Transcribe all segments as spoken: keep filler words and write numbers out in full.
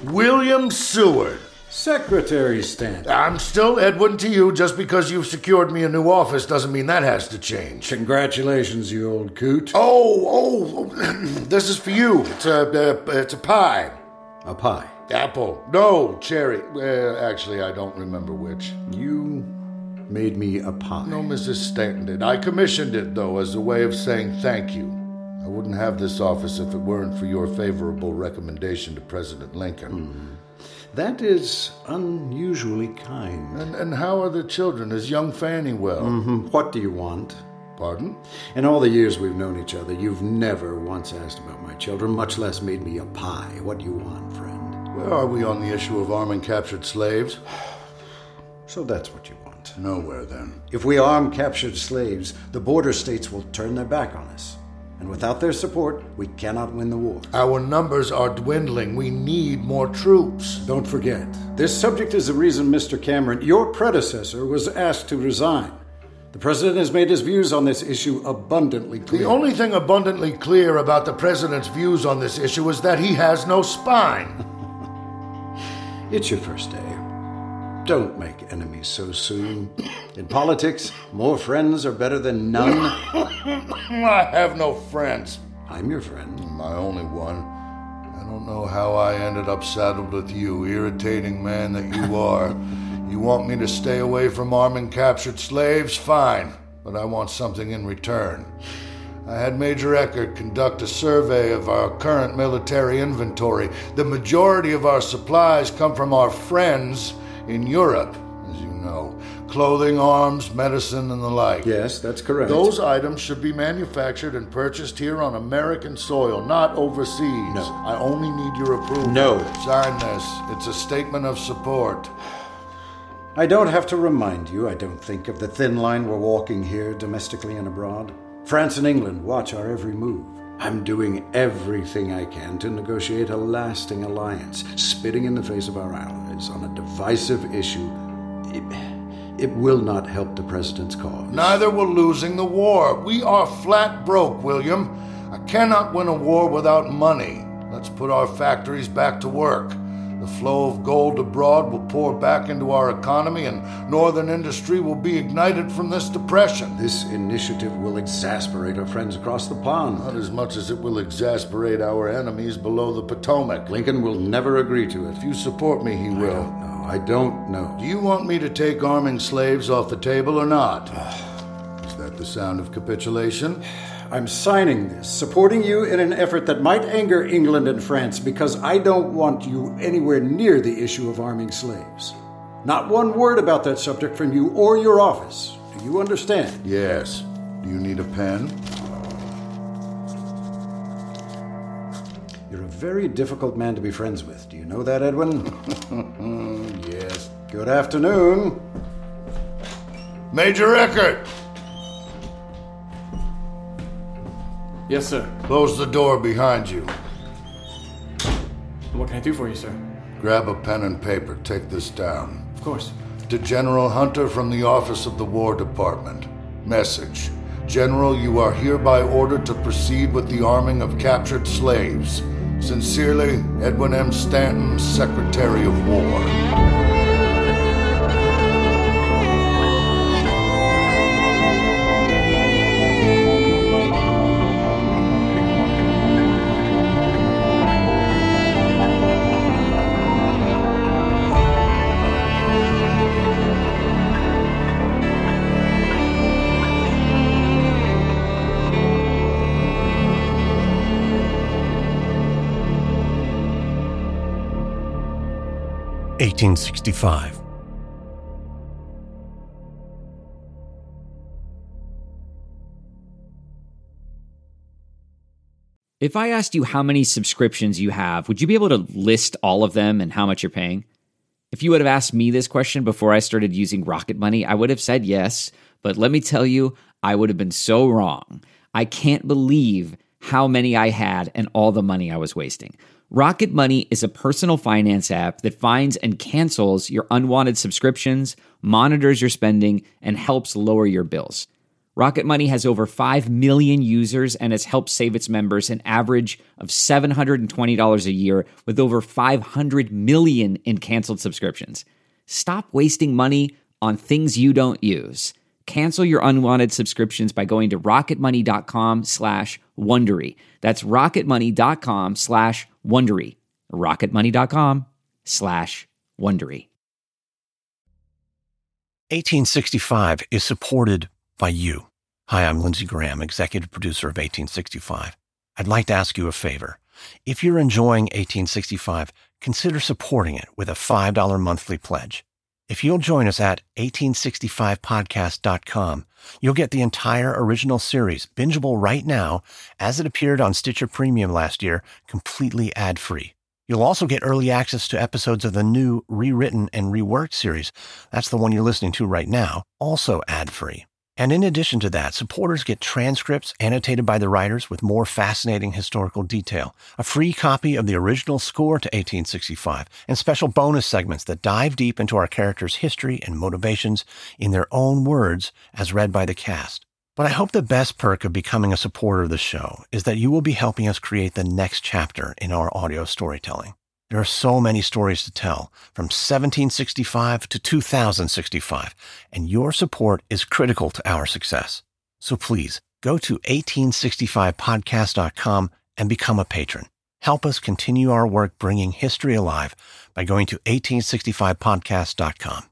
William Seward. Secretary Stanton. I'm still Edwin to you. Just because you've secured me a new office doesn't mean that has to change. Congratulations, you old coot. Oh, oh, this is for you. It's a, uh, it's a pie. A pie? Apple. No, cherry. Uh, actually, I don't remember which. You made me a pie. No, Missus Stanton did. I commissioned it, though, as a way of saying thank you. I wouldn't have this office if it weren't for your favorable recommendation to President Lincoln. Mm. That is unusually kind. And and how are the children? Is young Fanny well? Mm-hmm. What do you want? Pardon? In all the years we've known each other, you've never once asked about my children, much less made me a pie. What do you want, friend? Where are we on the issue of arming captured slaves? So that's what you want. Nowhere, then. If we arm captured slaves, the border states will turn their back on us. And without their support, we cannot win the war. Our numbers are dwindling. We need more troops. Don't forget, this subject is the reason Mister Cameron, your predecessor, was asked to resign. The president has made his views on this issue abundantly clear. The only thing abundantly clear about the president's views on this issue is that he has no spine. It's your first day. Don't make enemies so soon. In politics, more friends are better than none. I have no friends. I'm your friend. My only one. I don't know how I ended up saddled with you, irritating man that you are. You want me to stay away from arming captured slaves? Fine, but I want something in return. I had Major Eckert conduct a survey of our current military inventory. The majority of our supplies come from our friends in Europe, as you know. Clothing, arms, medicine, and the like. Yes, that's correct. Those items should be manufactured and purchased here on American soil, not overseas. No. I only need your approval. No. Sign this. It's a statement of support. I don't have to remind you, I don't think, of the thin line we're walking here, domestically and abroad. France and England watch our every move. I'm doing everything I can to negotiate a lasting alliance, spitting in the face of our allies on a divisive issue. It, it will not help the president's cause. Neither will losing the war. We are flat broke, William. I cannot win a war without money. Let's put our factories back to work. The flow of gold abroad will pour back into our economy, and northern industry will be ignited from this depression. This initiative will exasperate our friends across the pond. Not as much as it will exasperate our enemies below the Potomac. Lincoln will never agree to it. If you support me, he will. I don't know. I don't know. Do you want me to take arming slaves off the table or not? Is that the sound of capitulation? I'm signing this, supporting you in an effort that might anger England and France, because I don't want you anywhere near the issue of arming slaves. Not one word about that subject from you or your office. Do you understand? Yes. Do you need a pen? You're a very difficult man to be friends with. Do you know that, Edwin? Yes. Good afternoon. Major Eckert! Yes, sir. Close the door behind you. What can I do for you, sir? Grab a pen and paper. Take this down. Of course. To General Hunter from the Office of the War Department. Message. General, you are hereby ordered to proceed with the arming of captured slaves. Sincerely, Edwin M. Stanton, Secretary of War. eighteen sixty-five. If I asked you how many subscriptions you have, would you be able to list all of them and how much you're paying? If you would have asked me this question before I started using Rocket Money, I would have said yes, but let me tell you, I would have been so wrong. I can't believe how many I had and all the money I was wasting. Rocket Money is a personal finance app that finds and cancels your unwanted subscriptions, monitors your spending, and helps lower your bills. Rocket Money has over five million users and has helped save its members an average of seven hundred twenty dollars a year with over five hundred million in canceled subscriptions. Stop wasting money on things you don't use. Cancel your unwanted subscriptions by going to rocketmoney.com slash Wondery. That's rocketmoney.com slash Wondery. rocketmoney.com slash Wondery. eighteen sixty-five is supported by you. Hi, I'm Lindsey Graham, executive producer of eighteen sixty-five. I'd like to ask you a favor. If you're enjoying eighteen sixty-five, consider supporting it with a five dollars monthly pledge. If you'll join us at eighteen sixty-five podcast dot com, you'll get the entire original series, bingeable right now, as it appeared on Stitcher Premium last year, completely ad-free. You'll also get early access to episodes of the new Rewritten and Reworked series. That's the one you're listening to right now, also ad-free. And in addition to that, supporters get transcripts annotated by the writers with more fascinating historical detail, a free copy of the original score to eighteen sixty-five, and special bonus segments that dive deep into our characters' history and motivations in their own words as read by the cast. But I hope the best perk of becoming a supporter of the show is that you will be helping us create the next chapter in our audio storytelling. There are so many stories to tell, from seventeen sixty-five to two thousand sixty-five, and your support is critical to our success. So please, go to eighteen sixty-five podcast dot com and become a patron. Help us continue our work bringing history alive by going to eighteen sixty-five podcast dot com.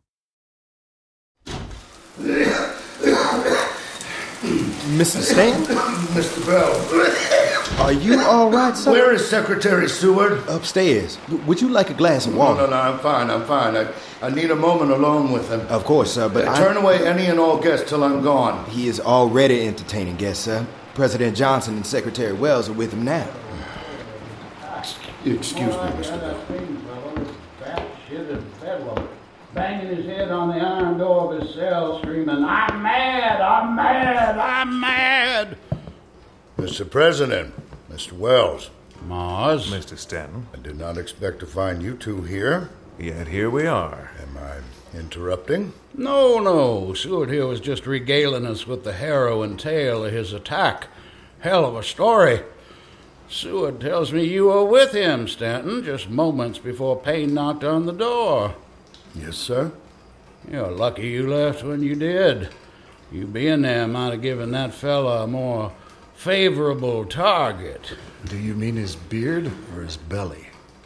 Mister Stanton? Mister Bell. Are you all right, sir? Where is Secretary Seward? Upstairs. W- would you like a glass of No, water? no, no, I'm fine, I'm fine. I, I need a moment alone with him. Of course, sir, but Uh, I... Turn away any and all guests till I'm gone. He is already entertaining guests, sir. President Johnson and Secretary Wells are with him now. Excuse me, Mister Bell. Fat shitted bedlam, banging his head on the iron door of his cell, screaming, "I'm mad! I'm mad! I'm mad!" Mister President, Mister Wells, Mars, Mister Stanton. I did not expect to find you two here. Yet here we are. Am I interrupting? no, no. Seward here was just regaling us with the harrowing tale of his attack. Hell of a story. Seward tells me you were with him, Stanton, just moments before Payne knocked on the door. Yes, sir. You're lucky you left when you did. You being there might have given that fella a more favorable target. Do you mean his beard or his belly?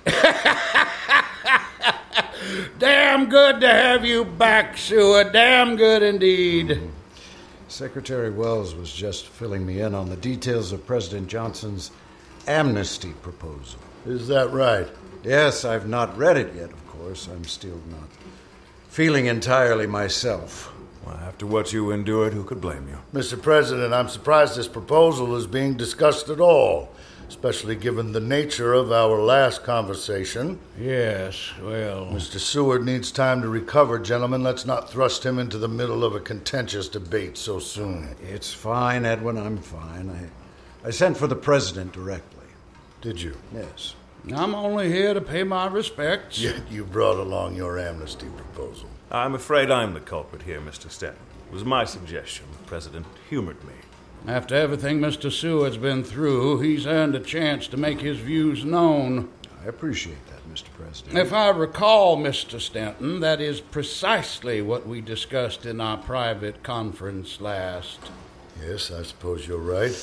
Damn good to have you back, Seward. Damn good indeed. Secretary Wells was just filling me in on the details of President Johnson's amnesty proposal. Is that right? Yes, I've not read it yet, of course. I'm still not feeling entirely myself. Well, after what you endured, who could blame you? Mister President, I'm surprised this proposal is being discussed at all, especially given the nature of our last conversation. Yes, well... Mister Seward needs time to recover, gentlemen. Let's not thrust him into the middle of a contentious debate so soon. It's fine, Edwin, I'm fine. I, I sent for the president directly. Did you? Yes. I'm only here to pay my respects. Yet you brought along your amnesty proposal. I'm afraid I'm the culprit here, Mister Stanton. It was my suggestion. The President humored me. After everything Mister Seward's been through, he's earned a chance to make his views known. I appreciate that, Mister President. If I recall, Mister Stanton, that is precisely what we discussed in our private conference last. Yes, I suppose you're right.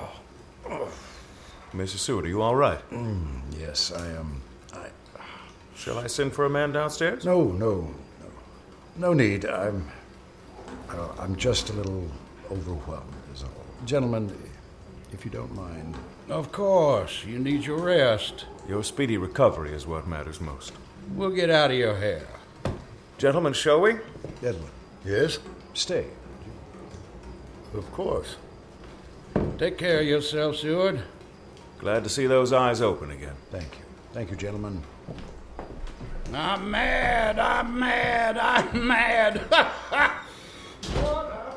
Missus Seward, are you all right? Mm, yes, I am. I... Shall I send for a man downstairs? No, no, no. No need. I'm... Uh, I'm just a little overwhelmed, is all. Gentlemen, if you don't mind... Of course, you need your rest. Your speedy recovery is what matters most. We'll get out of your hair. Gentlemen, shall we? Edwin, Yes? stay. Of course. Take care of yourself, Seward. Glad to see those eyes open again. Thank you. Thank you, gentlemen. I'm mad, I'm mad, I'm mad. What a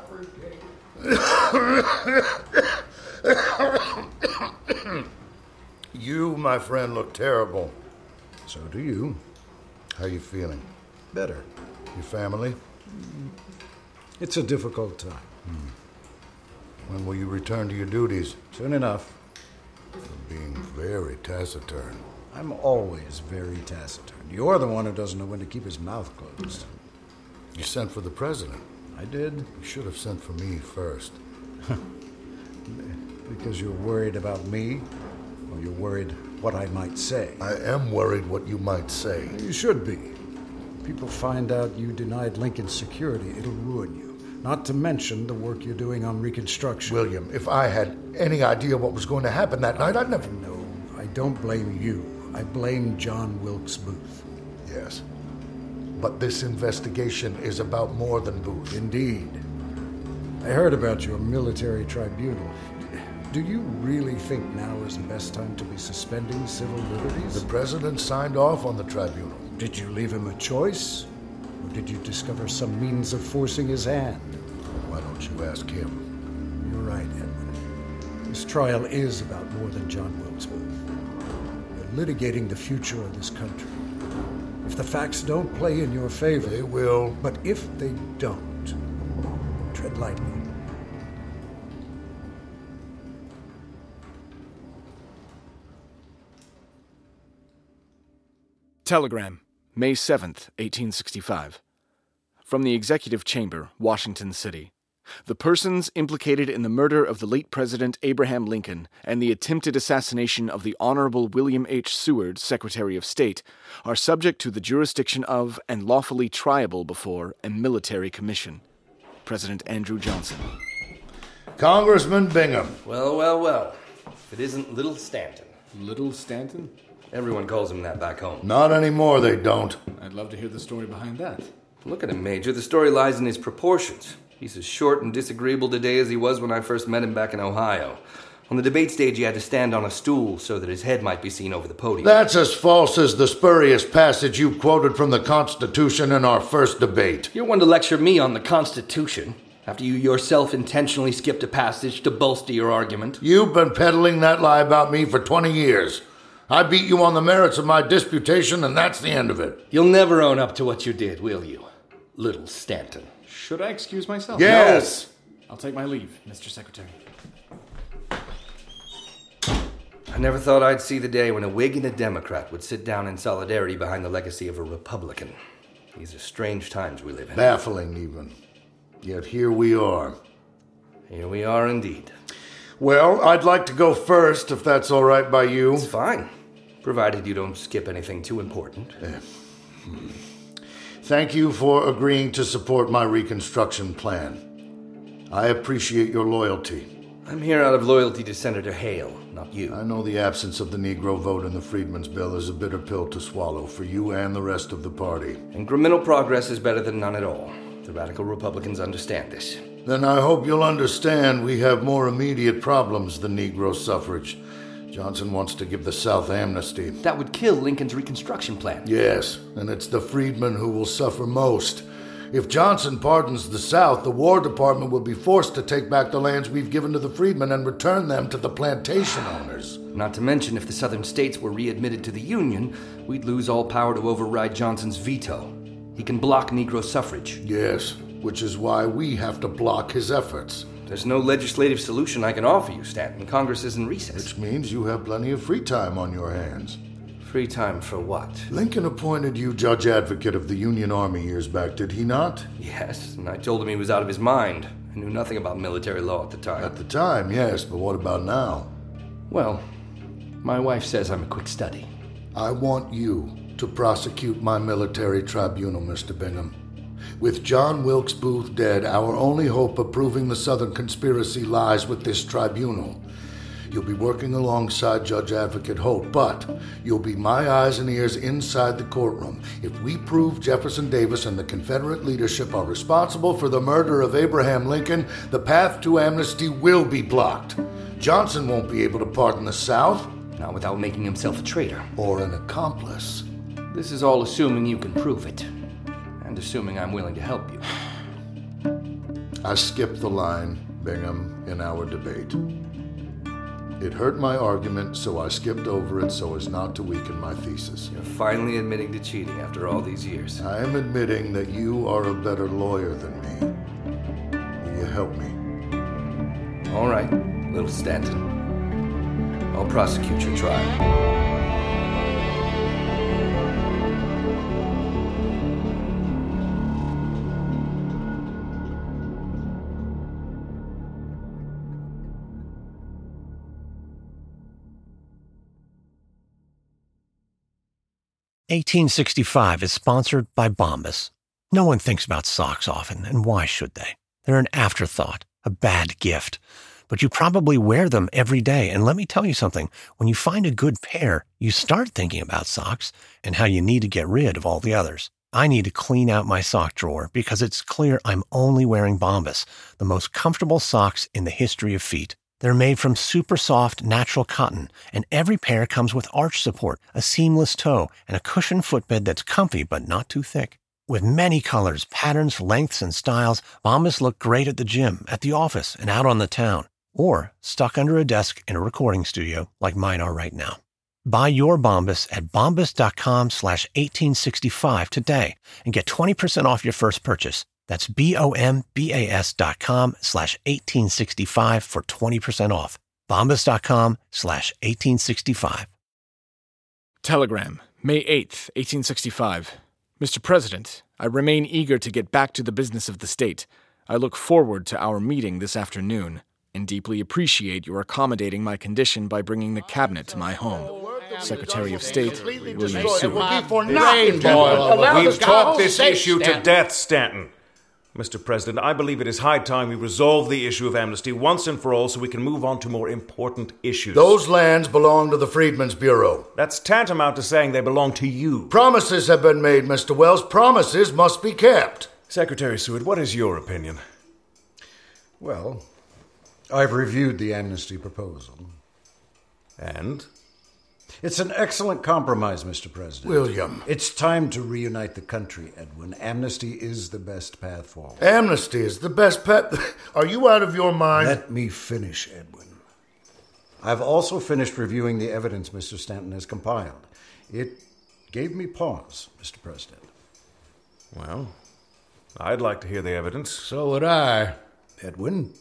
fruitcake. You, my friend, look terrible. So do you. How you feeling? Better. Your family? It's a difficult time. Hmm. When will you return to your duties? Soon enough. You're being very taciturn. I'm always very taciturn. You're the one who doesn't know when to keep his mouth closed. You sent for the president. I did. You should have sent for me first. Because you're worried about me? Or you're worried what I might say? I am worried what you might say. You should be. If people find out you denied Lincoln's security, it'll ruin you. Not to mention the work you're doing on Reconstruction. William, if I had any idea what was going to happen that night, I'd never... No, I don't blame you. I blame John Wilkes Booth. Yes. But this investigation is about more than Booth. Indeed. I heard about your military tribunal. Do you really think now is the best time to be suspending civil liberties? The president signed off on the tribunal. Did you leave him a choice? Or did you discover some means of forcing his hand? Why don't you ask him? You're right, Edwin. This trial is about more than John Wilkes Booth. You're litigating the future of this country. If the facts don't play in your favor... They will. But if they don't, tread lightly. Telegram, May seventh, eighteen sixty-five. From the Executive Chamber, Washington City. The persons implicated in the murder of the late President Abraham Lincoln and the attempted assassination of the Honorable William H. Seward, Secretary of State, are subject to the jurisdiction of and lawfully triable before a military commission. President Andrew Johnson. Congressman Bingham. Well, well, well. If it isn't Little Stanton. Little Stanton? Everyone calls him that back home. Not anymore, they don't. I'd love to hear the story behind that. Look at him, Major. The story lies in his proportions. He's as short and disagreeable today as he was when I first met him back in Ohio. On the debate stage, he had to stand on a stool so that his head might be seen over the podium. That's as false as the spurious passage you quoted from the Constitution in our first debate. You're one to lecture me on the Constitution, after you yourself intentionally skipped a passage to bolster your argument. You've been peddling that lie about me for twenty years. I beat you on the merits of my disputation, and that's the end of it. You'll never own up to what you did, will you, Little Stanton? Should I excuse myself? Yes! No. I'll take my leave, Mister Secretary. I never thought I'd see the day when a Whig and a Democrat would sit down in solidarity behind the legacy of a Republican. These are strange times we live in. Baffling, even. Yet here we are. Here we are indeed. Well, I'd like to go first, if that's all right by you. It's fine, provided you don't skip anything too important. Uh, hmm. Thank you for agreeing to support my Reconstruction plan. I appreciate your loyalty. I'm here out of loyalty to Senator Hale, not you. I know the absence of the Negro vote in the Freedmen's Bill is a bitter pill to swallow for you and the rest of the party. Incremental progress is better than none at all. The radical Republicans understand this. Then I hope you'll understand we have more immediate problems than Negro suffrage. Johnson wants to give the South amnesty. That would kill Lincoln's Reconstruction plan. Yes, and it's the freedmen who will suffer most. If Johnson pardons the South, the War Department will be forced to take back the lands we've given to the freedmen and return them to the plantation owners. Not to mention, if the Southern states were readmitted to the Union, we'd lose all power to override Johnson's veto. He can block Negro suffrage. Yes, which is why we have to block his efforts. There's no legislative solution I can offer you, Stanton. Congress is in recess. Which means you have plenty of free time on your hands. Free time for what? Lincoln appointed you judge advocate of the Union Army years back, did he not? Yes, and I told him he was out of his mind. I knew nothing about military law at the time. At the time, yes, but what about now? Well, my wife says I'm a quick study. I want you to prosecute my military tribunal, Mister Bingham. With John Wilkes Booth dead, our only hope of proving the Southern conspiracy lies with this tribunal. You'll be working alongside Judge Advocate Holt, but you'll be my eyes and ears inside the courtroom. If we prove Jefferson Davis and the Confederate leadership are responsible for the murder of Abraham Lincoln, the path to amnesty will be blocked. Johnson won't be able to pardon the South. Not without making himself a traitor. Or an accomplice. This is all assuming you can prove it. And assuming I'm willing to help you. I skipped the line, Bingham, in our debate. It hurt my argument, so I skipped over it so as not to weaken my thesis. You're finally admitting to cheating after all these years. I am admitting that you are a better lawyer than me. Will you help me? All right, little Stanton. I'll prosecute your trial. eighteen sixty-five is sponsored by Bombas. No one thinks about socks often, and why should they? They're an afterthought, a bad gift. But you probably wear them every day, and let me tell you something. When you find a good pair, you start thinking about socks and how you need to get rid of all the others. I need to clean out my sock drawer because it's clear I'm only wearing Bombas, the most comfortable socks in the history of feet. They're made from super soft, natural cotton, and every pair comes with arch support, a seamless toe, and a cushioned footbed that's comfy but not too thick. With many colors, patterns, lengths, and styles, Bombas look great at the gym, at the office, and out on the town, or stuck under a desk in a recording studio like mine are right now. Buy your Bombas at bombas.com slash 1865 today and get twenty percent off your first purchase. That's B-O-M-B-A-S dot com slash 1865 for twenty percent off. Bombas.com slash 1865. Telegram, May eighth, eighteen sixty-five. Mister President, I remain eager to get back to the business of the state. I look forward to our meeting this afternoon and deeply appreciate your accommodating my condition by bringing the cabinet to my home. Secretary of State, William Seward. We've talked this issue to death, Stanton. Mister President, I believe it is high time we resolve the issue of amnesty once and for all so we can move on to more important issues. Those lands belong to the Freedmen's Bureau. That's tantamount to saying they belong to you. Promises have been made, Mister Wells. Promises must be kept. Secretary Seward, what is your opinion? Well, I've reviewed the amnesty proposal. And? It's an excellent compromise, Mister President. William. It's time to reunite the country, Edwin. Amnesty is the best path forward. Amnesty is the best path... Are you out of your mind? Let me finish, Edwin. I've also finished reviewing the evidence Mister Stanton has compiled. It gave me pause, Mister President. Well, I'd like to hear the evidence. So would I. Edwin?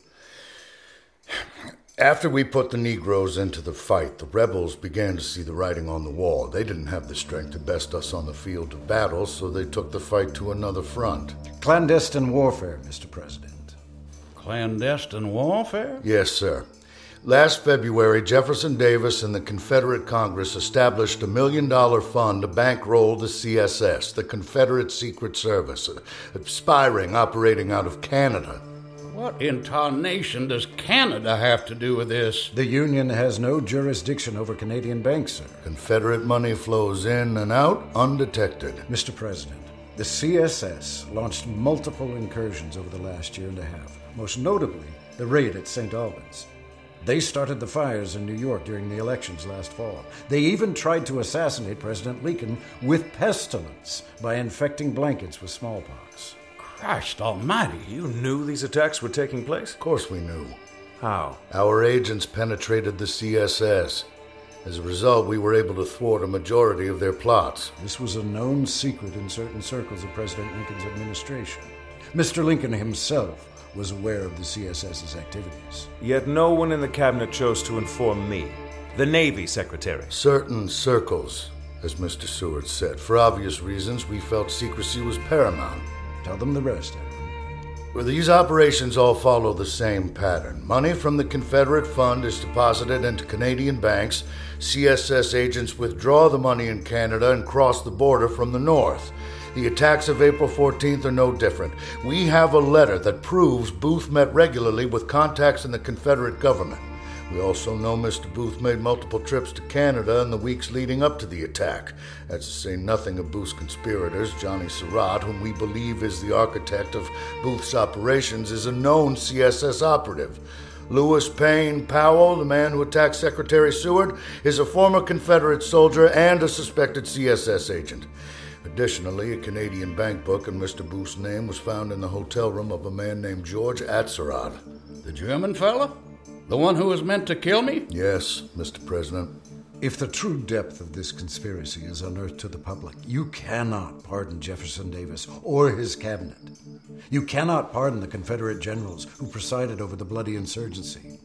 After we put the Negroes into the fight, the rebels began to see the writing on the wall. They didn't have the strength to best us on the field of battle, so they took the fight to another front. Clandestine warfare, Mister President. Clandestine warfare? Yes, sir. Last February, Jefferson Davis and the Confederate Congress established a million-dollar fund to bankroll the C S S, the Confederate Secret Service, a spy ring operating out of Canada. What in tarnation does Canada have to do with this? The Union has no jurisdiction over Canadian banks, sir. Confederate money flows in and out undetected. Mister President, the C S S launched multiple incursions over the last year and a half, most notably the raid at Saint Albans. They started the fires in New York during the elections last fall. They even tried to assassinate President Lincoln with pestilence by infecting blankets with smallpox. Christ almighty. You knew these attacks were taking place? Of course we knew. How? Our agents penetrated the C S S. As a result, we were able to thwart a majority of their plots. This was a known secret in certain circles of President Lincoln's administration. Mister Lincoln himself was aware of the CSS's activities. Yet no one in the cabinet chose to inform me, the Navy Secretary. Certain circles, as Mister Seward said. For obvious reasons, we felt secrecy was paramount. Tell them the rest, Edwin. Well, these operations all follow the same pattern. Money from the Confederate Fund is deposited into Canadian banks. C S S agents withdraw the money in Canada and cross the border from the north. The attacks of April fourteenth are no different. We have a letter that proves Booth met regularly with contacts in the Confederate government. We also know Mister Booth made multiple trips to Canada in the weeks leading up to the attack. That's to say nothing of Booth's conspirators. Johnny Surratt, whom we believe is the architect of Booth's operations, is a known C S S operative. Lewis Payne Powell, the man who attacked Secretary Seward, is a former Confederate soldier and a suspected C S S agent. Additionally, a Canadian bank book in Mister Booth's name was found in the hotel room of a man named George Atzerodt. The German fella? The one who was meant to kill me? Yes, Mister President. If the true depth of this conspiracy is unearthed to the public, you cannot pardon Jefferson Davis or his cabinet. You cannot pardon the Confederate generals who presided over the bloody insurgency.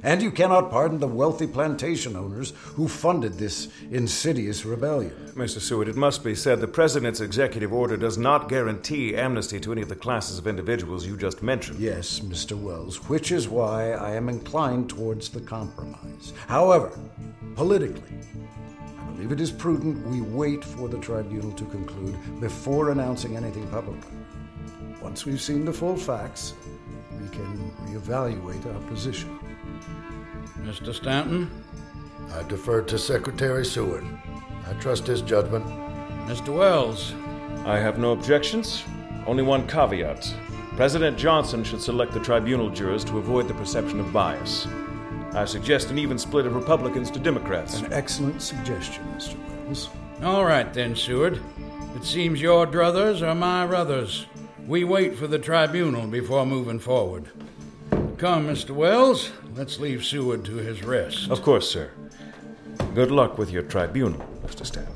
And you cannot pardon the wealthy plantation owners who funded this insidious rebellion. Mister Seward, it must be said the President's executive order does not guarantee amnesty to any of the classes of individuals you just mentioned. Yes, Mister Wells, which is why I am inclined towards the compromise. However, politically, I believe it is prudent we wait for the tribunal to conclude before announcing anything publicly. Once we've seen the full facts, we can reevaluate our position. Mister Stanton? I defer to Secretary Seward. I trust his judgment. Mister Wells? I have no objections. Only one caveat. President Johnson should select the tribunal jurors to avoid the perception of bias. I suggest an even split of Republicans to Democrats. An excellent suggestion, Mister Wells. All right then, Seward. It seems your druthers are my ruthers. We wait for the tribunal before moving forward. Come, Mister Wells. Let's leave Seward to his rest. Of course, sir. Good luck with your tribunal, Mister Stanton.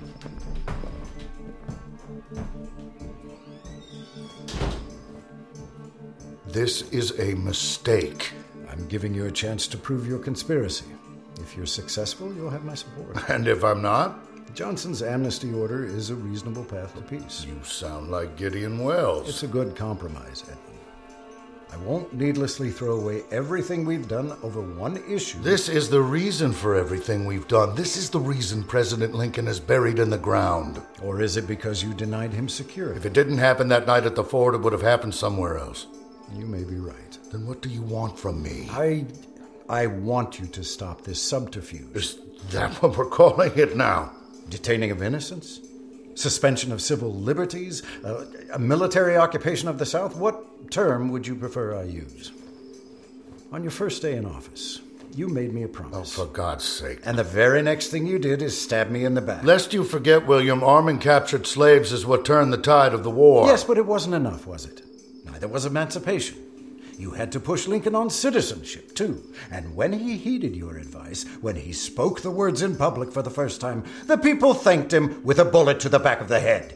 This is a mistake. I'm giving you a chance to prove your conspiracy. If you're successful, you'll have my support. And if I'm not? Johnson's amnesty order is a reasonable path to peace. You sound like Gideon Wells. It's a good compromise, Edmund. I won't needlessly throw away everything we've done over one issue. This is the reason for everything we've done. This is the reason President Lincoln is buried in the ground. Or is it because you denied him security? If it didn't happen that night at the fort, it would have happened somewhere else. You may be right. Then what do you want from me? I... I want you to stop this subterfuge. Is that what we're calling it now? Detaining of innocents? Suspension of civil liberties? Uh, a military occupation of the South? What term would you prefer I use? On your first day in office, you made me a promise. Oh, for God's sake. And the very next thing you did is stab me in the back. Lest you forget, William, arming captured slaves is what turned the tide of the war. Yes, but it wasn't enough, was it? Neither was emancipation. You had to push Lincoln on citizenship, too. And when he heeded your advice, when he spoke the words in public for the first time, the people thanked him with a bullet to the back of the head.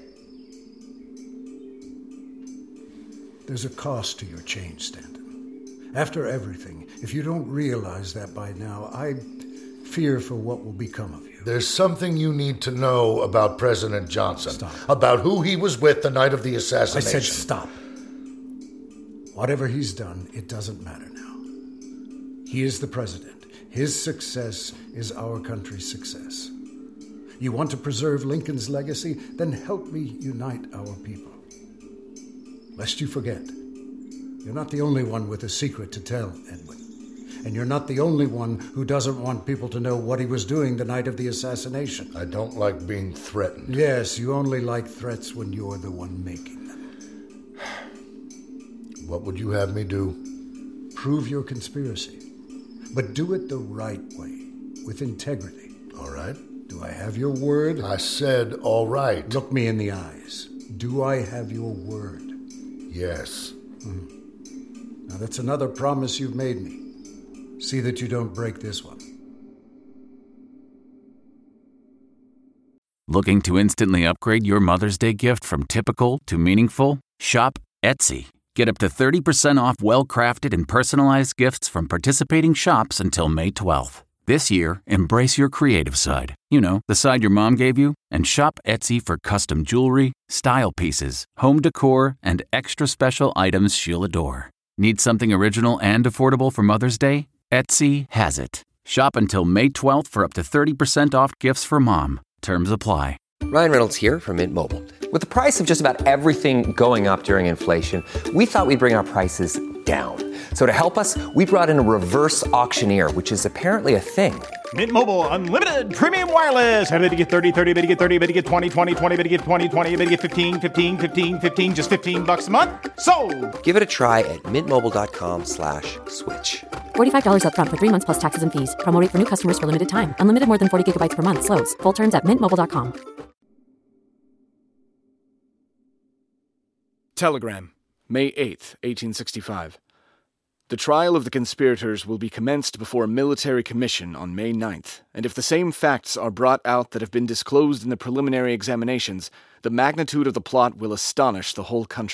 There's a cost to your change, Stanton. After everything, if you don't realize that by now, I fear for what will become of you. There's something you need to know about President Johnson. Stop. About who he was with the night of the assassination. I said stop. Whatever he's done, it doesn't matter now. He is the president. His success is our country's success. You want to preserve Lincoln's legacy? Then help me unite our people. Lest you forget, you're not the only one with a secret to tell, Edwin. And you're not the only one who doesn't want people to know what he was doing the night of the assassination. I don't like being threatened. Yes, you only like threats when you're the one making them. What would you have me do? Prove your conspiracy. But do it the right way, with integrity. All right. Do I have your word? I said all right. Look me in the eyes. Do I have your word? Yes. Hmm. Now that's another promise you've made me. See that you don't break this one. Looking to instantly upgrade your Mother's Day gift from typical to meaningful? Shop Etsy. Get up to thirty percent off well-crafted and personalized gifts from participating shops until May twelfth. This year, embrace your creative side. You know, the side your mom gave you. And shop Etsy for custom jewelry, style pieces, home decor, and extra special items she'll adore. Need something original and affordable for Mother's Day? Etsy has it. Shop until May twelfth for up to thirty percent off gifts for mom. Terms apply. Ryan Reynolds here from Mint Mobile. With the price of just about everything going up during inflation, we thought we'd bring our prices down. So to help us, we brought in a reverse auctioneer, which is apparently a thing. Mint Mobile Unlimited Premium Wireless. How to get thirty, thirty, how to get thirty, how to get twenty, twenty, twenty, how to get twenty, twenty, how to get fifteen, fifteen, fifteen, fifteen, just fifteen bucks a month? Sold! Give it a try at mintmobile.com slash switch. forty-five dollars up front for three months plus taxes and fees. Promo rate for new customers for limited time. Unlimited more than forty gigabytes per month. Slows full terms at mint mobile dot com. Telegram, May eighth, eighteen sixty-five. The trial of the conspirators will be commenced before a military commission on May ninth, and if the same facts are brought out that have been disclosed in the preliminary examinations, the magnitude of the plot will astonish the whole country.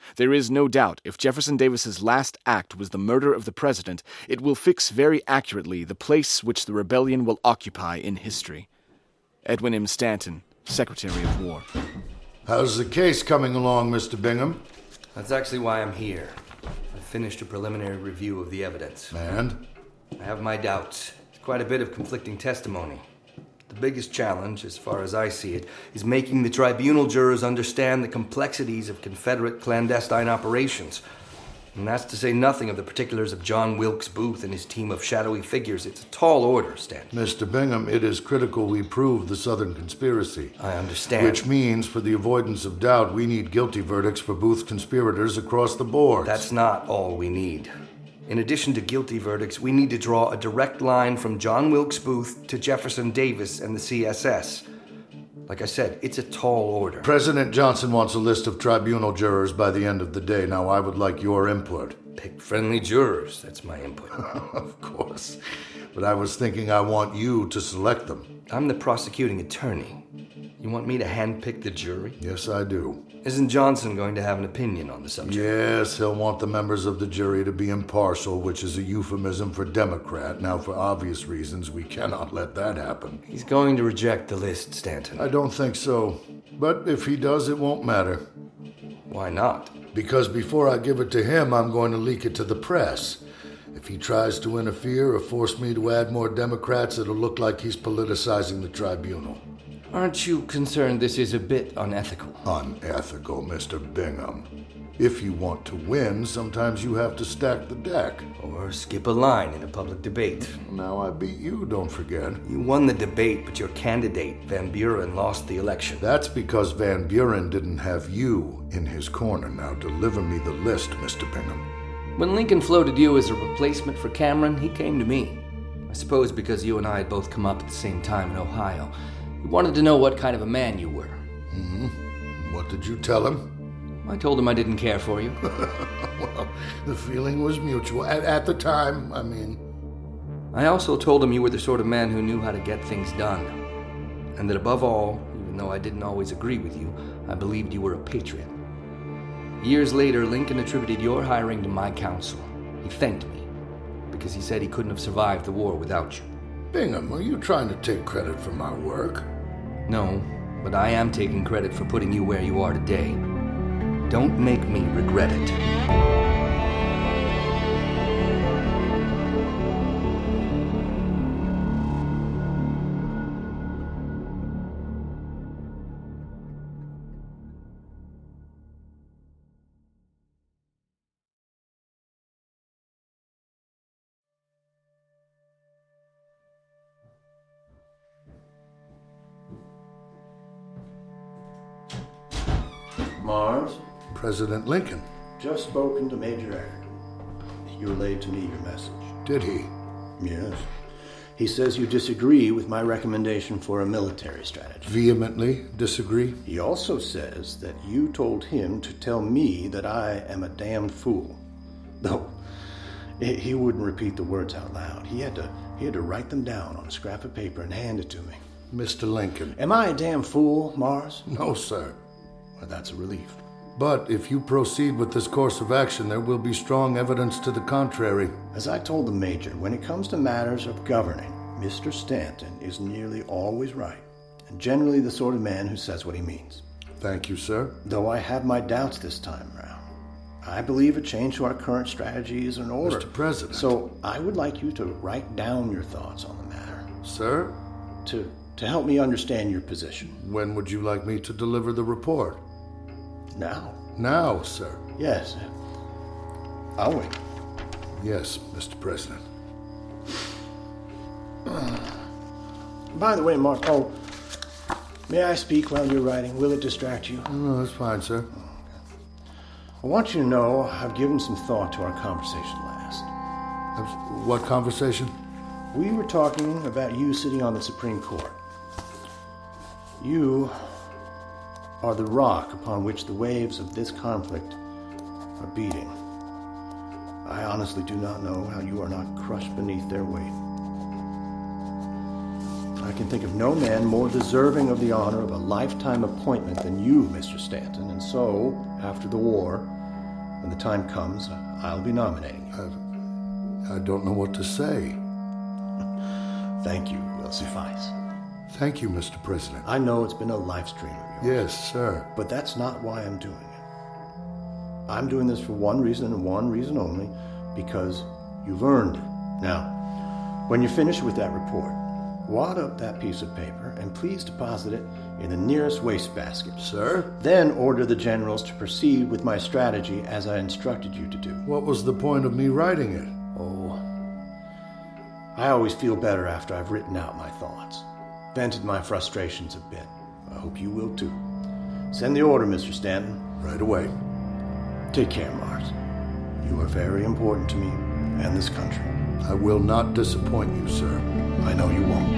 There is no doubt if Jefferson Davis's last act was the murder of the president, it will fix very accurately the place which the rebellion will occupy in history. Edwin M. Stanton, Secretary of War. How's the case coming along, Mister Bingham? That's actually why I'm here. I finished a preliminary review of the evidence. And? I have my doubts. There's quite a bit of conflicting testimony. The biggest challenge, as far as I see it, is making the tribunal jurors understand the complexities of Confederate clandestine operations. And that's to say nothing of the particulars of John Wilkes Booth and his team of shadowy figures. It's a tall order, Stanton. Mister Bingham, it is critical we prove the Southern conspiracy. I understand. Which means, for the avoidance of doubt, we need guilty verdicts for Booth's conspirators across the board. That's not all we need. In addition to guilty verdicts, we need to draw a direct line from John Wilkes Booth to Jefferson Davis and the C S S. Like I said, it's a tall order. President Johnson wants a list of tribunal jurors by the end of the day. Now, I would like your input. Pick friendly jurors. That's my input. Of course. But I was thinking I want you to select them. I'm the prosecuting attorney. You want me to handpick the jury? Yes, I do. Isn't Johnson going to have an opinion on the subject? Yes, he'll want the members of the jury to be impartial, which is a euphemism for Democrat. Now, for obvious reasons, we cannot let that happen. He's going to reject the list, Stanton. I don't think so. But if he does, it won't matter. Why not? Because before I give it to him, I'm going to leak it to the press. If he tries to interfere or force me to add more Democrats, it'll look like he's politicizing the tribunal. Aren't you concerned this is a bit unethical? Unethical, Mister Bingham. If you want to win, sometimes you have to stack the deck. Or skip a line in a public debate. Now I beat you, don't forget. You won the debate, but your candidate, Van Buren, lost the election. That's because Van Buren didn't have you in his corner. Now deliver me the list, Mister Bingham. When Lincoln floated you as a replacement for Cameron, he came to me. I suppose because you and I had both come up at the same time in Ohio. He wanted to know what kind of a man you were. Mm-hmm. What did you tell him? I told him I didn't care for you. Well, the feeling was mutual. At, at the time, I mean. I also told him you were the sort of man who knew how to get things done. And that above all, even though I didn't always agree with you, I believed you were a patriot. Years later, Lincoln attributed your hiring to my counsel. He thanked me, because he said he couldn't have survived the war without you. Bingham, are you trying to take credit for my work? No, but I am taking credit for putting you where you are today. Don't make me regret it. Mars? President Lincoln. Just spoken to Major Egerton. He relayed to me your message. Did he? Yes. He says you disagree with my recommendation for a military strategy. Vehemently disagree? He also says that you told him to tell me that I am a damned fool. Though, he wouldn't repeat the words out loud. He had to, he had to write them down on a scrap of paper and hand it to me. Mister Lincoln. Am I a damn fool, Mars? No, sir. Well, that's a relief. But if you proceed with this course of action, there will be strong evidence to the contrary. As I told the Major, when it comes to matters of governing, Mister Stanton is nearly always right, and generally the sort of man who says what he means. Thank you, sir. Though I have my doubts this time around. I believe a change to our current strategy is in order. Mister President. So I would like you to write down your thoughts on the matter. Sir? To, to help me understand your position. When would you like me to deliver the report? Now. Now, sir. Yes. I'll wait. Yes, Mister President. By the way, Mark, oh, may I speak while you're writing? Will it distract you? No, that's fine, sir. I want you to know I've given some thought to our conversation last. What conversation? We were talking about you sitting on the Supreme Court. You are the rock upon which the waves of this conflict are beating. I honestly do not know how you are not crushed beneath their weight. I can think of no man more deserving of the honor of a lifetime appointment than you, Mister Stanton, and so, after the war, When the time comes, I'll be nominating you. I, I don't know what to say. Thank you will suffice. Thank you, Mister President. I know it's been a life dream of yours. Yes, sir. But that's not why I'm doing it. I'm doing this for one reason and one reason only, because you've earned it. Now, when you're finished with that report, wad up that piece of paper and please deposit it in the nearest wastebasket. Sir? Then order the generals to proceed with my strategy as I instructed you to do. What was the point of me writing it? Oh, I always feel better after I've written out my thoughts, vented my frustrations a bit. I hope you will too. Send the order, Mister Stanton. Right away. Take care, Mars. You are very important to me and this country. I will not disappoint you, sir. I know you won't.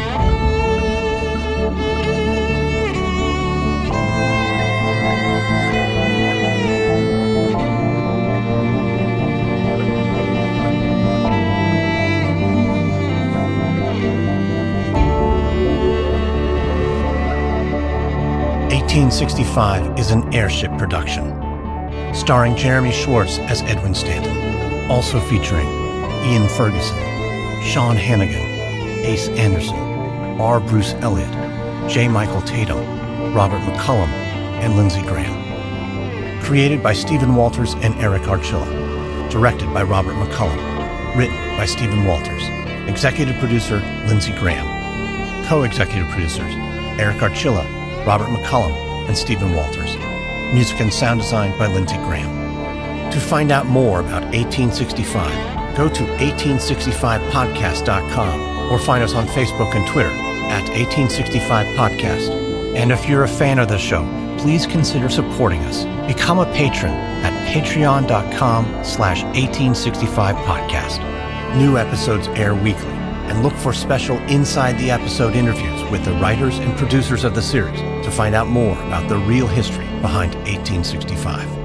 eighteen sixty-five is an Airship production, starring Jeremy Schwartz as Edwin Stanton, also featuring Ian Ferguson, Sean Hannigan, Ace Anderson, R. Bruce Elliott, J. Michael Tatum, Robert McCullum, and Lindsey Graham. Created by Stephen Walters and Eric Archilla. Directed by Robert McCullum. Written by Stephen Walters. Executive producer Lindsey Graham. Co-executive producers Eric Archilla, Robert McCullum, and Stephen Walters. Music and sound design by Lindsey Graham. To find out more about eighteen sixty-five, go to eighteen sixty-five podcast dot com or find us on Facebook and Twitter at eighteen sixty-five podcast. And if you're a fan of the show, please consider supporting us. Become a patron at patreon.com slash 1865 podcast. New episodes air weekly, and look for special inside the episode interviews with the writers and producers of the series to find out more about the real history behind eighteen sixty-five.